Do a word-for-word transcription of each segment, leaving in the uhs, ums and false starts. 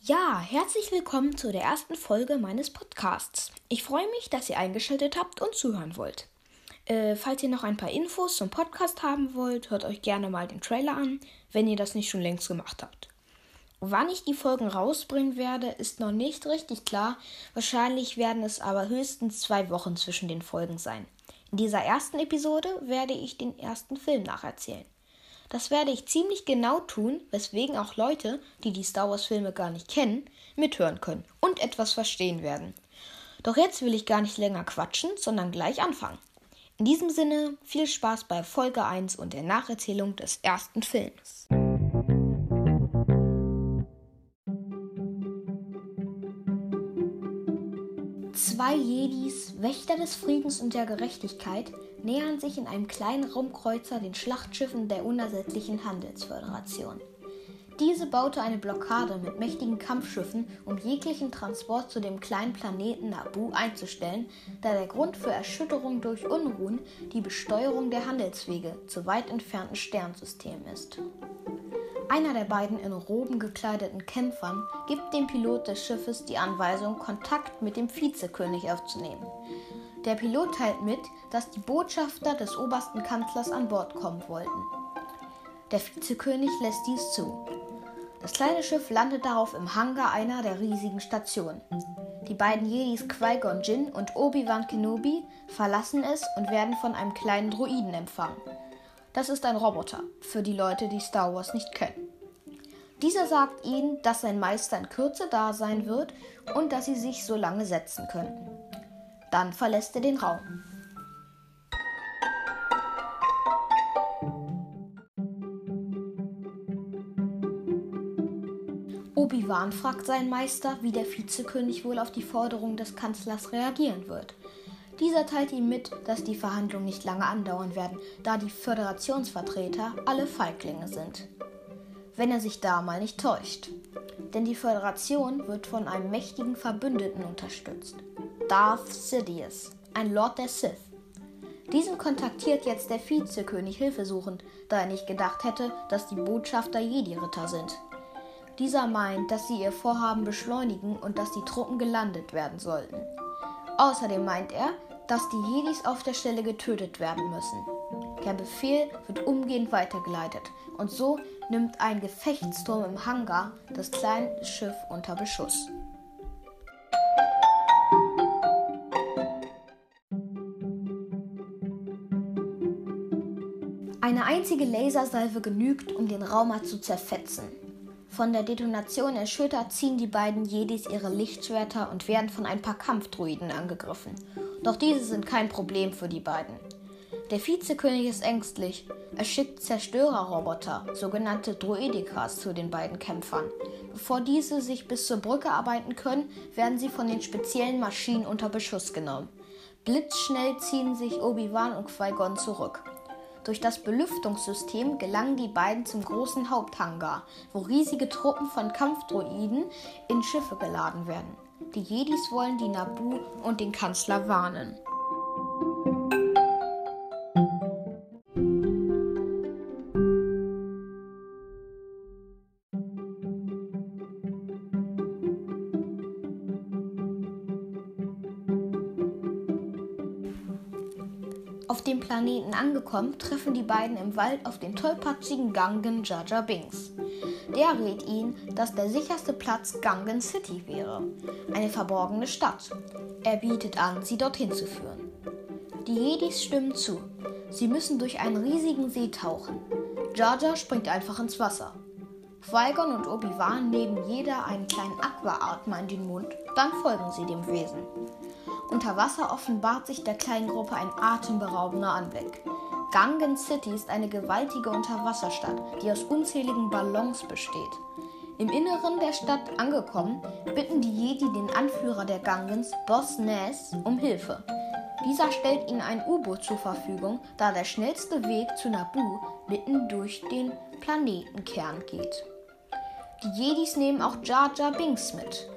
Ja, herzlich willkommen zu der ersten Folge meines Podcasts. Ich freue mich, dass ihr eingeschaltet habt und zuhören wollt. Äh, falls ihr noch ein paar Infos zum Podcast haben wollt, hört euch gerne mal den Trailer an, wenn ihr das nicht schon längst gemacht habt. Wann ich die Folgen rausbringen werde, ist noch nicht richtig klar. Wahrscheinlich werden es aber höchstens zwei Wochen zwischen den Folgen sein. In dieser ersten Episode werde ich den ersten Film nacherzählen. Das werde ich ziemlich genau tun, weswegen auch Leute, die die Star Wars Filme gar nicht kennen, mithören können und etwas verstehen werden. Doch jetzt will ich gar nicht länger quatschen, sondern gleich anfangen. In diesem Sinne, viel Spaß bei Folge eins und der Nacherzählung des ersten Films. Zwei Jedis, Wächter des Friedens und der Gerechtigkeit, nähern sich in einem kleinen Raumkreuzer den Schlachtschiffen der unersättlichen Handelsföderation. Diese baute eine Blockade mit mächtigen Kampfschiffen, um jeglichen Transport zu dem kleinen Planeten Naboo einzustellen, da der Grund für Erschütterung durch Unruhen die Besteuerung der Handelswege zu weit entfernten Sternsystemen ist. Einer der beiden in Roben gekleideten Kämpfern gibt dem Pilot des Schiffes die Anweisung, Kontakt mit dem Vizekönig aufzunehmen. Der Pilot teilt mit, dass die Botschafter des obersten Kanzlers an Bord kommen wollten. Der Vizekönig lässt dies zu. Das kleine Schiff landet darauf im Hangar einer der riesigen Stationen. Die beiden Jedis Qui-Gon Jinn und Obi-Wan Kenobi verlassen es und werden von einem kleinen Droiden empfangen. Das ist ein Roboter, für die Leute, die Star Wars nicht kennen. Dieser sagt ihnen, dass sein Meister in Kürze da sein wird und dass sie sich so lange setzen könnten. Dann verlässt er den Raum. Obi-Wan fragt seinen Meister, wie der Vizekönig wohl auf die Forderung des Kanzlers reagieren wird. Dieser teilt ihm mit, dass die Verhandlungen nicht lange andauern werden, da die Föderationsvertreter alle Feiglinge sind. Wenn er sich da mal nicht täuscht. Denn die Föderation wird von einem mächtigen Verbündeten unterstützt. Darth Sidious, ein Lord der Sith. Diesen kontaktiert jetzt der Vizekönig hilfesuchend, da er nicht gedacht hätte, dass die Botschafter Jedi-Ritter sind. Dieser meint, dass sie ihr Vorhaben beschleunigen und dass die Truppen gelandet werden sollten. Außerdem meint er, dass die Jedis auf der Stelle getötet werden müssen. Der Befehl wird umgehend weitergeleitet und so nimmt ein Gefechtsturm im Hangar das kleine Schiff unter Beschuss. Eine einzige Lasersalve genügt, um den Raumar zu zerfetzen. Von der Detonation erschüttert ziehen die beiden Jedis ihre Lichtschwerter und werden von ein paar Kampfdroiden angegriffen. Doch diese sind kein Problem für die beiden. Der Vizekönig ist ängstlich. Er schickt Zerstörerroboter, sogenannte Droidekas, zu den beiden Kämpfern. Bevor diese sich bis zur Brücke arbeiten können, werden sie von den speziellen Maschinen unter Beschuss genommen. Blitzschnell ziehen sich Obi-Wan und Qui-Gon zurück. Durch das Belüftungssystem gelangen die beiden zum großen Haupthangar, wo riesige Truppen von Kampfdroiden in Schiffe geladen werden. Die Jedis wollen die Naboo und den Kanzler warnen. Auf dem Planeten angekommen, treffen die beiden im Wald auf den tollpatschigen Gungan Jar Jar Binks. Der rät ihnen, dass der sicherste Platz Gungan City wäre, eine verborgene Stadt. Er bietet an, sie dorthin zu führen. Die Jedis stimmen zu. Sie müssen durch einen riesigen See tauchen. Jar Jar springt einfach ins Wasser. Qui-Gon und Obi-Wan nehmen jeder einen kleinen Aqua-Atmer in den Mund, dann folgen sie dem Wesen. Unter Wasser offenbart sich der kleinen Gruppe ein atemberaubender Anblick. Gungan City ist eine gewaltige Unterwasserstadt, die aus unzähligen Ballons besteht. Im Inneren der Stadt angekommen, bitten die Jedi den Anführer der Gungans, Boss Nass, um Hilfe. Dieser stellt ihnen ein U-Boot zur Verfügung, da der schnellste Weg zu Naboo mitten durch den Planetenkern geht. Die Jedis nehmen auch Jar Jar Binks mit.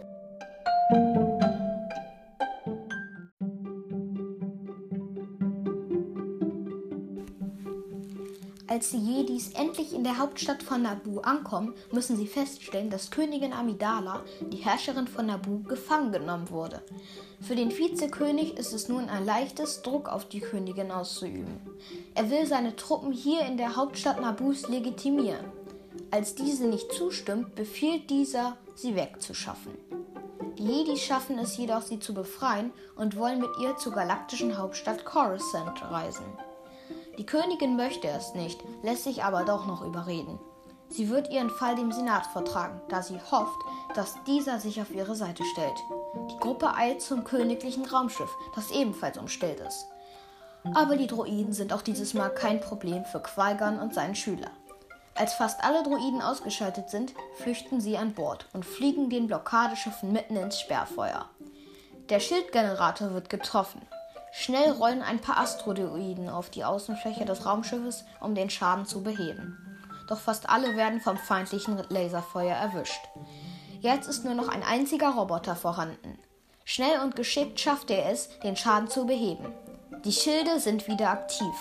Als die Jedis endlich in der Hauptstadt von Naboo ankommen, müssen sie feststellen, dass Königin Amidala, die Herrscherin von Naboo, gefangen genommen wurde. Für den Vizekönig ist es nun ein leichtes, Druck auf die Königin auszuüben. Er will seine Truppen hier in der Hauptstadt Naboos legitimieren. Als diese nicht zustimmt, befiehlt dieser, sie wegzuschaffen. Die Jedis schaffen es jedoch, sie zu befreien und wollen mit ihr zur galaktischen Hauptstadt Coruscant reisen. Die Königin möchte es nicht, lässt sich aber doch noch überreden. Sie wird ihren Fall dem Senat vortragen, da sie hofft, dass dieser sich auf ihre Seite stellt. Die Gruppe eilt zum königlichen Raumschiff, das ebenfalls umstellt ist. Aber die Droiden sind auch dieses Mal kein Problem für Qui-Gon und seinen Schüler. Als fast alle Droiden ausgeschaltet sind, flüchten sie an Bord und fliegen den Blockadeschiffen mitten ins Sperrfeuer. Der Schildgenerator wird getroffen. Schnell rollen ein paar Astrodroiden auf die Außenfläche des Raumschiffes, um den Schaden zu beheben. Doch fast alle werden vom feindlichen Laserfeuer erwischt. Jetzt ist nur noch ein einziger Roboter vorhanden. Schnell und geschickt schafft er es, den Schaden zu beheben. Die Schilde sind wieder aktiv.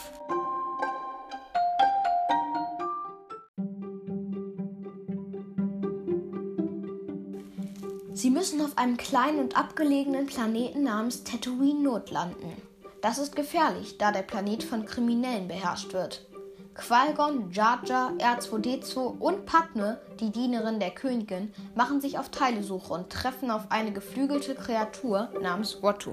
Sie müssen auf einem kleinen und abgelegenen Planeten namens Tatooine notlanden. Das ist gefährlich, da der Planet von Kriminellen beherrscht wird. Qui-Gon, Jar Jar, R zwei D zwei und Padme, die Dienerin der Königin, machen sich auf Teilesuche und treffen auf eine geflügelte Kreatur namens Watto.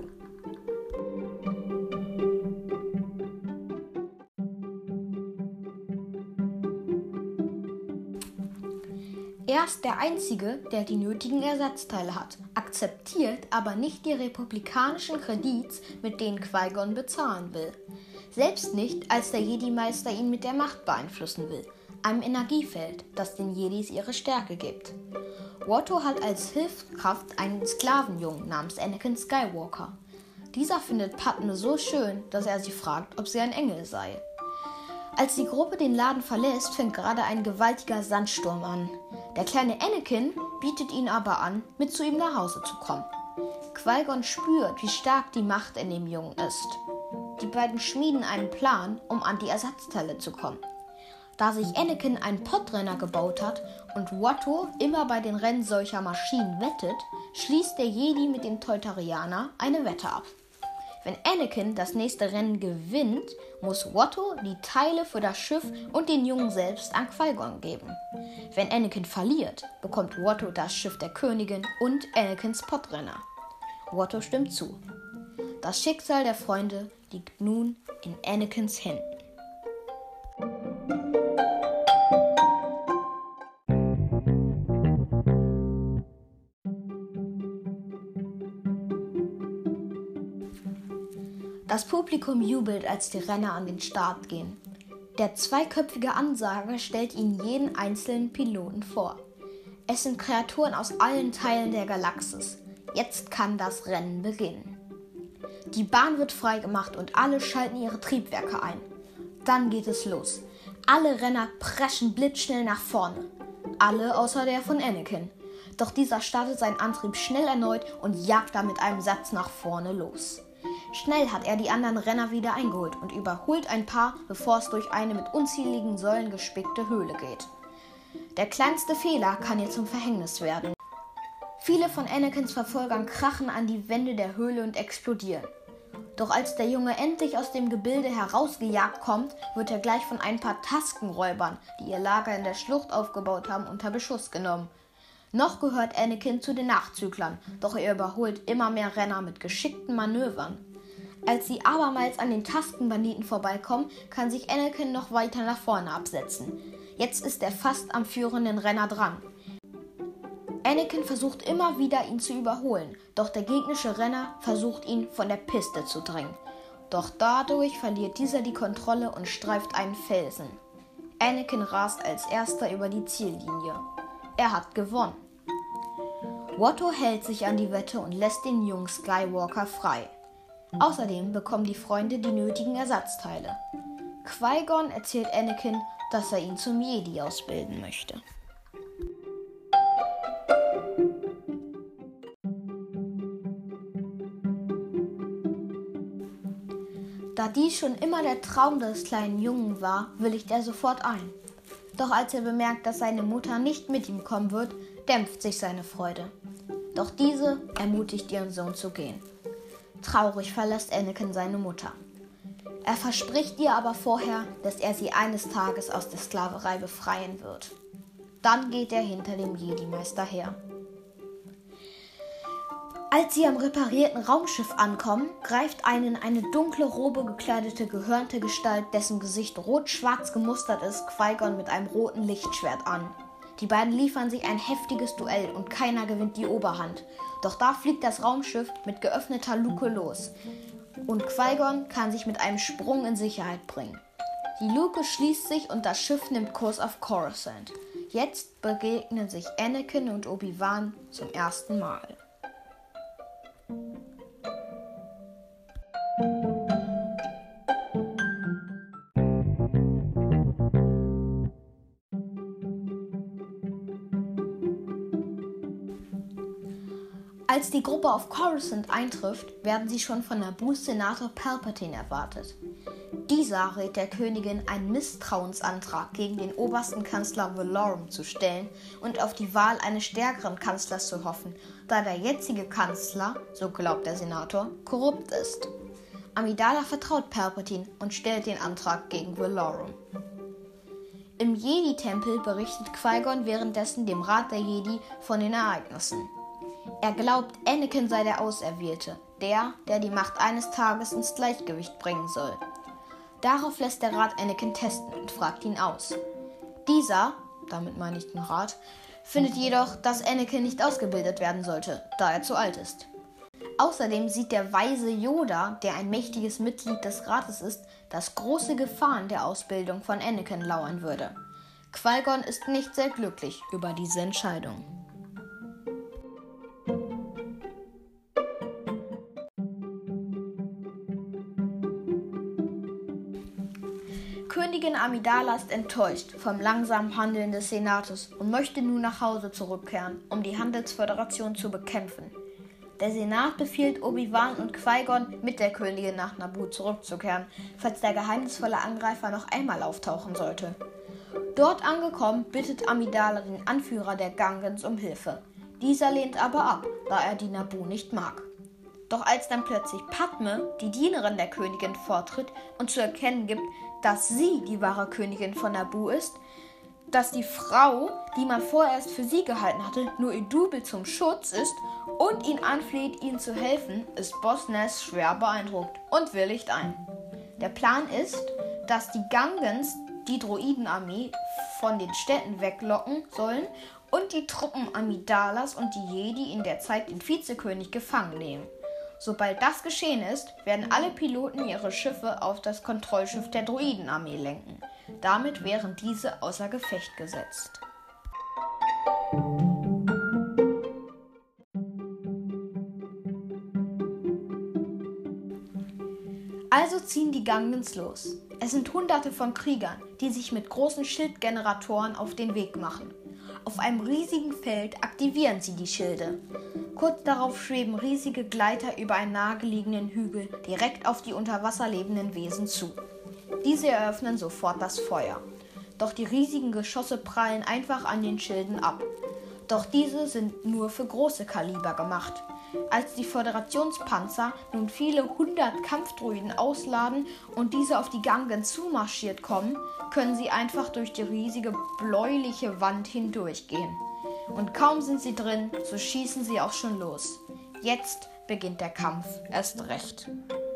Er ist der Einzige, der die nötigen Ersatzteile hat, akzeptiert aber nicht die republikanischen Kredits, mit denen Qui-Gon bezahlen will. Selbst nicht, als der Jedi-Meister ihn mit der Macht beeinflussen will, einem Energiefeld, das den Jedis ihre Stärke gibt. Watto hat als Hilfskraft einen Sklavenjungen namens Anakin Skywalker. Dieser findet Padme so schön, dass er sie fragt, ob sie ein Engel sei. Als die Gruppe den Laden verlässt, fängt gerade ein gewaltiger Sandsturm an. Der kleine Anakin bietet ihnen aber an, mit zu ihm nach Hause zu kommen. Qui-Gon spürt, wie stark die Macht in dem Jungen ist. Die beiden schmieden einen Plan, um an die Ersatzteile zu kommen. Da sich Anakin einen Podrenner gebaut hat und Watto immer bei den Rennen solcher Maschinen wettet, schließt der Jedi mit dem Teutarianer eine Wette ab. Wenn Anakin das nächste Rennen gewinnt, muss Watto die Teile für das Schiff und den Jungen selbst an Qui-Gon geben. Wenn Anakin verliert, bekommt Watto das Schiff der Königin und Anakins Podrenner. Watto stimmt zu. Das Schicksal der Freunde liegt nun in Anakins Händen. Das Publikum jubelt, als die Renner an den Start gehen. Der zweiköpfige Ansager stellt ihnen jeden einzelnen Piloten vor. Es sind Kreaturen aus allen Teilen der Galaxis. Jetzt kann das Rennen beginnen. Die Bahn wird freigemacht und alle schalten ihre Triebwerke ein. Dann geht es los. Alle Renner preschen blitzschnell nach vorne. Alle außer der von Anakin. Doch dieser startet seinen Antrieb schnell erneut und jagt da mit einem Satz nach vorne los. Schnell hat er die anderen Renner wieder eingeholt und überholt ein paar, bevor es durch eine mit unzähligen Säulen gespickte Höhle geht. Der kleinste Fehler kann ihr zum Verhängnis werden. Viele von Anakins Verfolgern krachen an die Wände der Höhle und explodieren. Doch als der Junge endlich aus dem Gebilde herausgejagt kommt, wird er gleich von ein paar Taskenräubern, die ihr Lager in der Schlucht aufgebaut haben, unter Beschuss genommen. Noch gehört Anakin zu den Nachzüglern, doch er überholt immer mehr Renner mit geschickten Manövern. Als sie abermals an den Taskenbanditen vorbeikommen, kann sich Anakin noch weiter nach vorne absetzen. Jetzt ist er fast am führenden Renner dran. Anakin versucht immer wieder, ihn zu überholen, doch der gegnerische Renner versucht, ihn von der Piste zu drängen. Doch dadurch verliert dieser die Kontrolle und streift einen Felsen. Anakin rast als erster über die Ziellinie. Er hat gewonnen. Watto hält sich an die Wette und lässt den jungen Skywalker frei. Außerdem bekommen die Freunde die nötigen Ersatzteile. Qui-Gon erzählt Anakin, dass er ihn zum Jedi ausbilden möchte. Da dies schon immer der Traum des kleinen Jungen war, willigt er sofort ein. Doch als er bemerkt, dass seine Mutter nicht mit ihm kommen wird, dämpft sich seine Freude. Doch diese ermutigt ihren Sohn zu gehen. Traurig verlässt Anakin seine Mutter. Er verspricht ihr aber vorher, dass er sie eines Tages aus der Sklaverei befreien wird. Dann geht er hinter dem Jedi-Meister her. Als sie am reparierten Raumschiff ankommen, greift eine in eine dunkle Robe gekleidete, gehörnte Gestalt, dessen Gesicht rot-schwarz gemustert ist, Qui-Gon mit einem roten Lichtschwert an. Die beiden liefern sich ein heftiges Duell und keiner gewinnt die Oberhand. Doch da fliegt das Raumschiff mit geöffneter Luke los und Qui-Gon kann sich mit einem Sprung in Sicherheit bringen. Die Luke schließt sich und das Schiff nimmt Kurs auf Coruscant. Jetzt begegnen sich Anakin und Obi-Wan zum ersten Mal. Als die Gruppe auf Coruscant eintrifft, werden sie schon von Naboo's Senator Palpatine erwartet. Dieser rät der Königin, einen Misstrauensantrag gegen den obersten Kanzler Valorum zu stellen und auf die Wahl eines stärkeren Kanzlers zu hoffen, da der jetzige Kanzler, so glaubt der Senator, korrupt ist. Amidala vertraut Palpatine und stellt den Antrag gegen Valorum. Im Jedi-Tempel berichtet Qui-Gon währenddessen dem Rat der Jedi von den Ereignissen. Er glaubt, Anakin sei der Auserwählte, der, der die Macht eines Tages ins Gleichgewicht bringen soll. Darauf lässt der Rat Anakin testen und fragt ihn aus. Dieser, damit meine ich den Rat, findet jedoch, dass Anakin nicht ausgebildet werden sollte, da er zu alt ist. Außerdem sieht der weise Yoda, der ein mächtiges Mitglied des Rates ist, dass große Gefahren der Ausbildung von Anakin lauern würde. Qui-Gon ist nicht sehr glücklich über diese Entscheidung. Königin Amidala ist enttäuscht vom langsamen Handeln des Senats und möchte nun nach Hause zurückkehren, um die Handelsföderation zu bekämpfen. Der Senat befiehlt Obi-Wan und Qui-Gon, mit der Königin nach Naboo zurückzukehren, falls der geheimnisvolle Angreifer noch einmal auftauchen sollte. Dort angekommen, bittet Amidala den Anführer der Gungans um Hilfe. Dieser lehnt aber ab, da er die Naboo nicht mag. Doch als dann plötzlich Padme, die Dienerin der Königin, vortritt und zu erkennen gibt, dass sie die wahre Königin von Naboo ist, dass die Frau, die man vorerst für sie gehalten hatte, nur ihr Double zum Schutz ist und ihn anfleht, ihnen zu helfen, ist Boss Nass schwer beeindruckt und willigt ein. Der Plan ist, dass die Gungans die Droidenarmee von den Städten weglocken sollen und die Truppen Amidalas und die Jedi in der Zeit den Vizekönig gefangen nehmen. Sobald das geschehen ist, werden alle Piloten ihre Schiffe auf das Kontrollschiff der Droidenarmee lenken. Damit wären diese außer Gefecht gesetzt. Also ziehen die Gungans los. Es sind hunderte von Kriegern, die sich mit großen Schildgeneratoren auf den Weg machen. Auf einem riesigen Feld aktivieren sie die Schilde. Kurz darauf schweben riesige Gleiter über einen nahegelegenen Hügel direkt auf die unter Wasser lebenden Wesen zu. Diese eröffnen sofort das Feuer. Doch die riesigen Geschosse prallen einfach an den Schilden ab. Doch diese sind nur für große Kaliber gemacht. Als die Föderationspanzer nun viele hundert Kampfdroiden ausladen und diese auf die Gungans zumarschiert kommen, können sie einfach durch die riesige bläuliche Wand hindurchgehen. Und kaum sind sie drin, so schießen sie auch schon los. Jetzt beginnt der Kampf erst recht.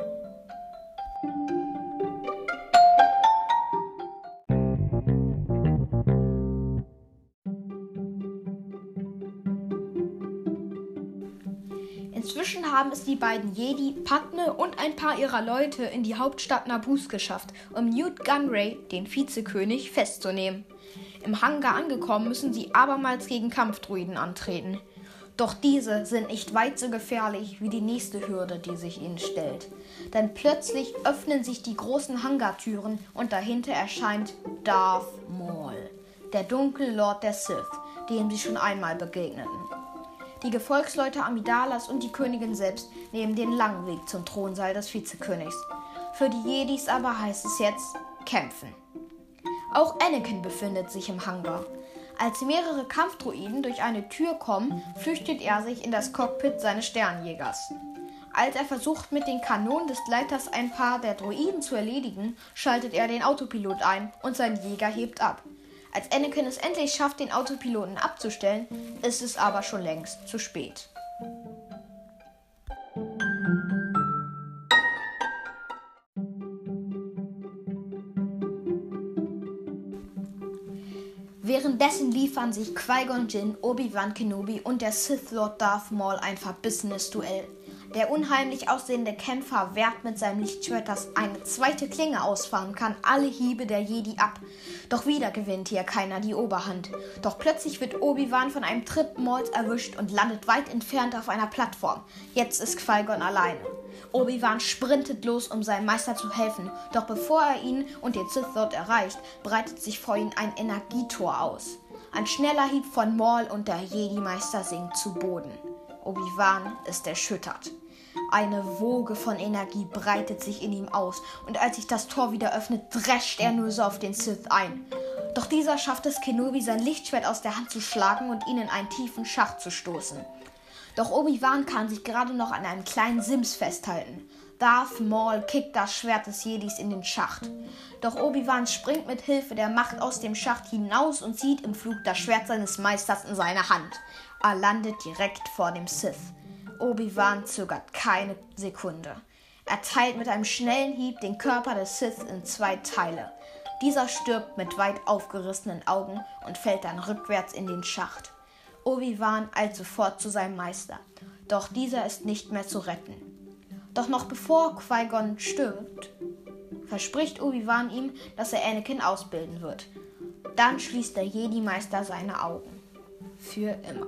Inzwischen haben es die beiden Jedi, Padme und ein paar ihrer Leute in die Hauptstadt Naboos geschafft, um Nute Gunray, den Vizekönig, festzunehmen. Im Hangar angekommen, müssen sie abermals gegen Kampfdroiden antreten. Doch diese sind nicht weit so gefährlich wie die nächste Hürde, die sich ihnen stellt. Denn plötzlich öffnen sich die großen Hangartüren und dahinter erscheint Darth Maul, der Dunkellord der Sith, dem sie schon einmal begegneten. Die Gefolgsleute Amidalas und die Königin selbst nehmen den langen Weg zum Thronsaal des Vizekönigs. Für die Jedis aber heißt es jetzt kämpfen. Auch Anakin befindet sich im Hangar. Als mehrere Kampfdroiden durch eine Tür kommen, flüchtet er sich in das Cockpit seines Sternjägers. Als er versucht, mit den Kanonen des Leiters ein paar der Droiden zu erledigen, schaltet er den Autopilot ein und sein Jäger hebt ab. Als Anakin es endlich schafft, den Autopiloten abzustellen, ist es aber schon längst zu spät. Währenddessen liefern sich Qui-Gon Jinn, Obi-Wan Kenobi und der Sith Lord Darth Maul ein verbissenes Duell. Der unheimlich aussehende Kämpfer wehrt mit seinem Lichtschwert, das eine zweite Klinge ausfahren kann, alle Hiebe der Jedi ab. Doch wieder gewinnt hier keiner die Oberhand. Doch plötzlich wird Obi-Wan von einem Tritt Mauls erwischt und landet weit entfernt auf einer Plattform. Jetzt ist Qui-Gon alleine. Obi-Wan sprintet los, um seinem Meister zu helfen. Doch bevor er ihn und den Sith Lord erreicht, breitet sich vor ihm ein Energietor aus. Ein schneller Hieb von Maul und der Jedi-Meister sinkt zu Boden. Obi-Wan ist erschüttert. Eine Woge von Energie breitet sich in ihm aus und als sich das Tor wieder öffnet, drescht er nur so auf den Sith ein. Doch dieser schafft es Kenobi, sein Lichtschwert aus der Hand zu schlagen und ihn in einen tiefen Schacht zu stoßen. Doch Obi-Wan kann sich gerade noch an einem kleinen Sims festhalten. Darth Maul kickt das Schwert des Jedis in den Schacht. Doch Obi-Wan springt mit Hilfe der Macht aus dem Schacht hinaus und zieht im Flug das Schwert seines Meisters in seine Hand. Er landet direkt vor dem Sith. Obi-Wan zögert keine Sekunde. Er teilt mit einem schnellen Hieb den Körper des Sith in zwei Teile. Dieser stirbt mit weit aufgerissenen Augen und fällt dann rückwärts in den Schacht. Obi-Wan eilt sofort zu seinem Meister, doch dieser ist nicht mehr zu retten. Doch noch bevor Qui-Gon stirbt, verspricht Obi-Wan ihm, dass er Anakin ausbilden wird. Dann schließt der Jedi-Meister seine Augen. Für immer.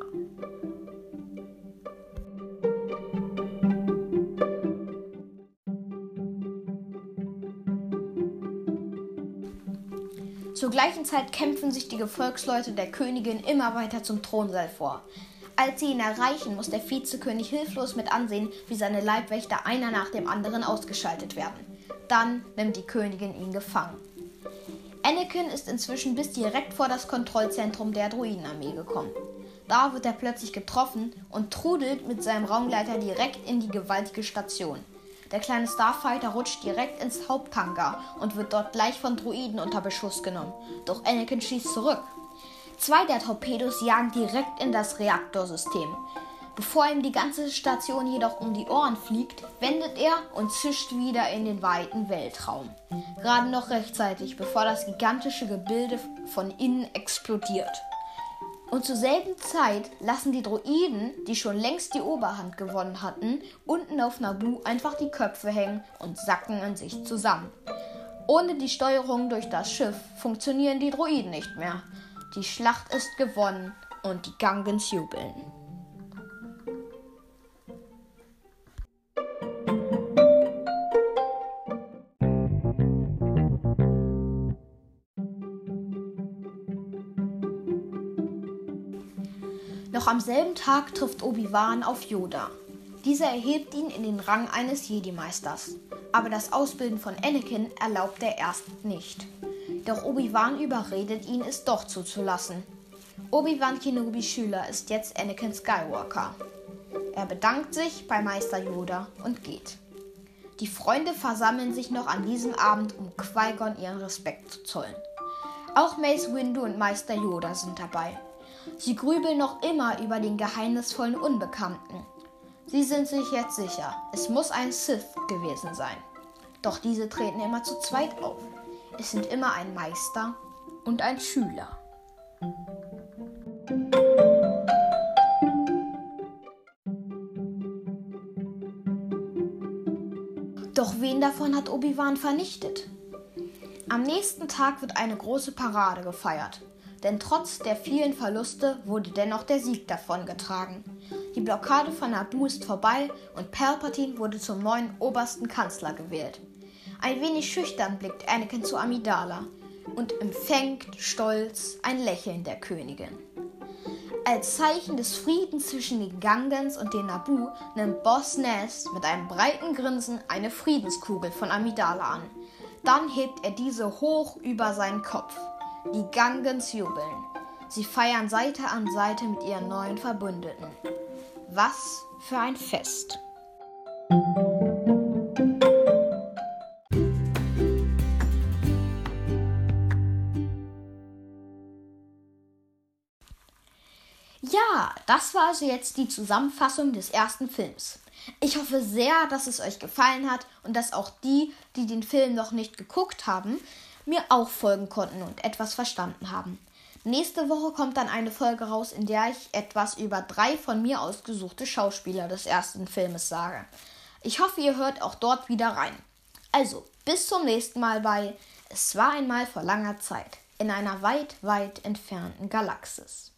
Zur gleichen Zeit kämpfen sich die Gefolgsleute der Königin immer weiter zum Thronsaal vor. Als sie ihn erreichen, muss der Vizekönig hilflos mit ansehen, wie seine Leibwächter einer nach dem anderen ausgeschaltet werden. Dann nimmt die Königin ihn gefangen. Anakin ist inzwischen bis direkt vor das Kontrollzentrum der Droidenarmee gekommen. Da wird er plötzlich getroffen und trudelt mit seinem Raumgleiter direkt in die gewaltige Station. Der kleine Starfighter rutscht direkt ins Haupthangar und wird dort gleich von Droiden unter Beschuss genommen. Doch Anakin schießt zurück. Zwei der Torpedos jagen direkt in das Reaktorsystem. Bevor ihm die ganze Station jedoch um die Ohren fliegt, wendet er und zischt wieder in den weiten Weltraum. Gerade noch rechtzeitig, bevor das gigantische Gebilde von innen explodiert. Und zur selben Zeit lassen die Droiden, die schon längst die Oberhand gewonnen hatten, unten auf Naboo einfach die Köpfe hängen und sacken in sich zusammen. Ohne die Steuerung durch das Schiff funktionieren die Droiden nicht mehr. Die Schlacht ist gewonnen und die Gungans jubeln. Noch am selben Tag trifft Obi-Wan auf Yoda. Dieser erhebt ihn in den Rang eines Jedi-Meisters. Aber das Ausbilden von Anakin erlaubt er erst nicht. Doch Obi-Wan überredet ihn, es doch zuzulassen. Obi-Wan Kenobis Schüler ist jetzt Anakin Skywalker. Er bedankt sich bei Meister Yoda und geht. Die Freunde versammeln sich noch an diesem Abend, um Qui-Gon ihren Respekt zu zollen. Auch Mace Windu und Meister Yoda sind dabei. Sie grübeln noch immer über den geheimnisvollen Unbekannten. Sie sind sich jetzt sicher, es muss ein Sith gewesen sein. Doch diese treten immer zu zweit auf. Es sind immer ein Meister und ein Schüler. Doch wen davon hat Obi-Wan vernichtet? Am nächsten Tag wird eine große Parade gefeiert. Denn trotz der vielen Verluste wurde dennoch der Sieg davongetragen. Die Blockade von Naboo ist vorbei und Palpatine wurde zum neuen obersten Kanzler gewählt. Ein wenig schüchtern blickt Anakin zu Amidala und empfängt stolz ein Lächeln der Königin. Als Zeichen des Friedens zwischen den Gangans und den Naboo nimmt Boss Nass mit einem breiten Grinsen eine Friedenskugel von Amidala an. Dann hebt er diese hoch über seinen Kopf. Die Gangans jubeln. Sie feiern Seite an Seite mit ihren neuen Verbündeten. Was für ein Fest! Ja, das war also jetzt die Zusammenfassung des ersten Films. Ich hoffe sehr, dass es euch gefallen hat und dass auch die, die den Film noch nicht geguckt haben, mir auch folgen konnten und etwas verstanden haben. Nächste Woche kommt dann eine Folge raus, in der ich etwas über drei von mir ausgesuchte Schauspieler des ersten Filmes sage. Ich hoffe, ihr hört auch dort wieder rein. Also, bis zum nächsten Mal bei Es war einmal vor langer Zeit in einer weit, weit entfernten Galaxis.